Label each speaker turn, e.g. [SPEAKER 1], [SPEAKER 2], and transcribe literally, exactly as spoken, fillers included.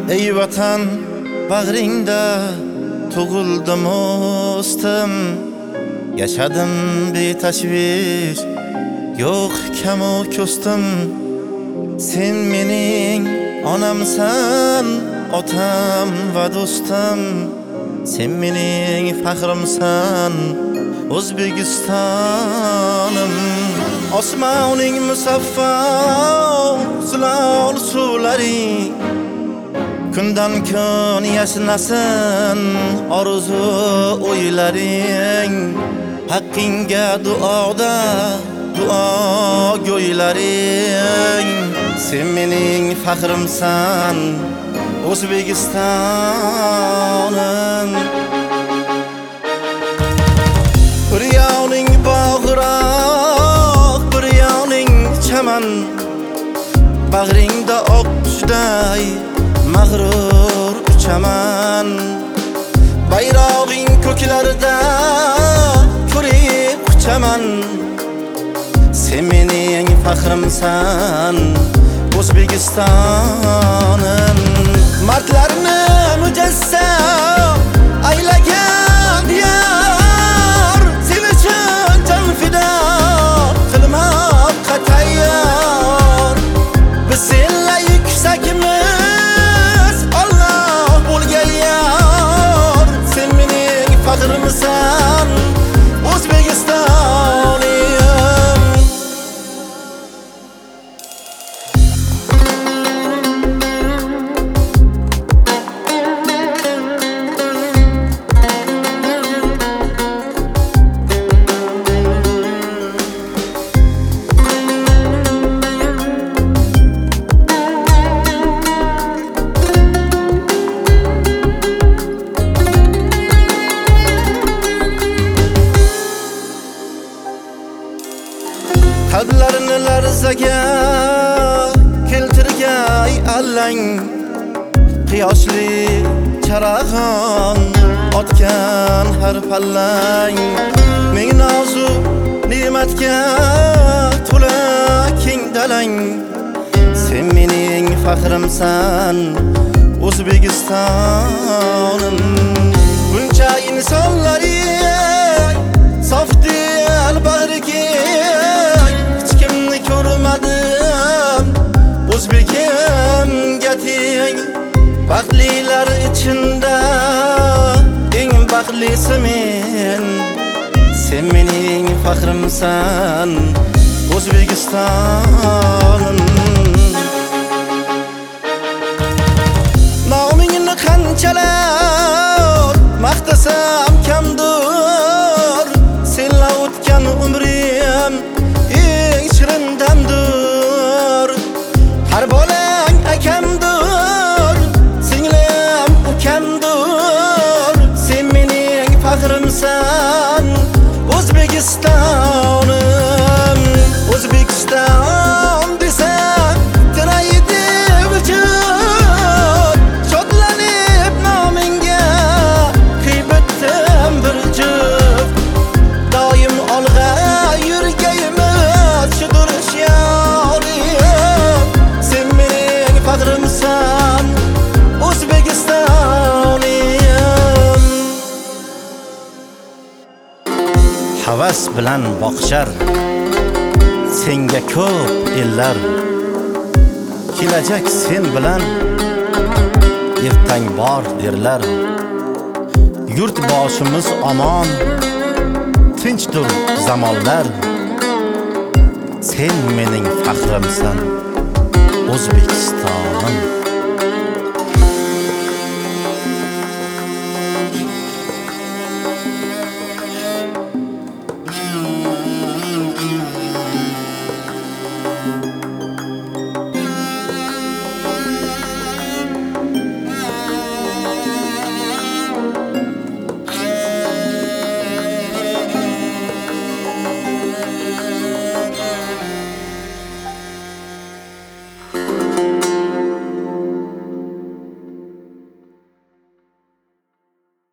[SPEAKER 1] Ey vatan bag'ringda tug'ildim o'stim, yaşadım betashvish, yo'q kamu ko'stim. Sen mening onamsan, otam va do'stim. Sen mening faxrimsan, O'zbekistonim. Osmoning musaffo zilol suvlari, kundan kun yashnasin orzu o'ylaring. Haqqingga duoda duo go'ylaring. Sen mening faxrimsan, O'zbekistonim. Bir yoning bog'roq, bir yoning chaman, bag'ringda oq qushday mag'rur uchaman. Bayrog'ing ko'klarda ko'rib uchaman. Sen mening faxrimsan, O'zbekistonim. Martlarni mujassam aylagan diyor, sen uchun jon fido qilmoqqa tayyor. Biz senla yuksakmiz, Alloh bo'lgan yor. Sen mening faxrimsan, O'zbekistonim. Qalblarini larzaga keltirgay allang, quyoshli charog'on otgan har pallang. Ming nozu ne'matga to'la keng dalang. Sen mening faxrimsan, O'zbekistonim. Buncha insonlari sof dil bag'riga O'zbekimga teng. Baxtlilar ichida eng baxtlisi men. Sen mening faxrimsan, O'zbekistonim. Nomingni qanchalar maqtasam kamdir, senla o'tgan umrim eng shirin damdir. Har bolang akamdir, singlim ukamdir. Sen mening faxrimsan, O'zbekistonim. O'zbekiston desa tiraydi vujud, shodlanib nomingga qiybetdim bir juft. Doim olg'a yurgaymiz shudur shiyorim. Sen mening faxrimsan, O'zbekistonim. Havas bilan boqishar senga ko'p ellar. Kelajak sen bilan ertang bor derlar. Yurt boshimiz omon, tinchdir zamonlar. Sen mening faxrimsan, O'zbekistonim.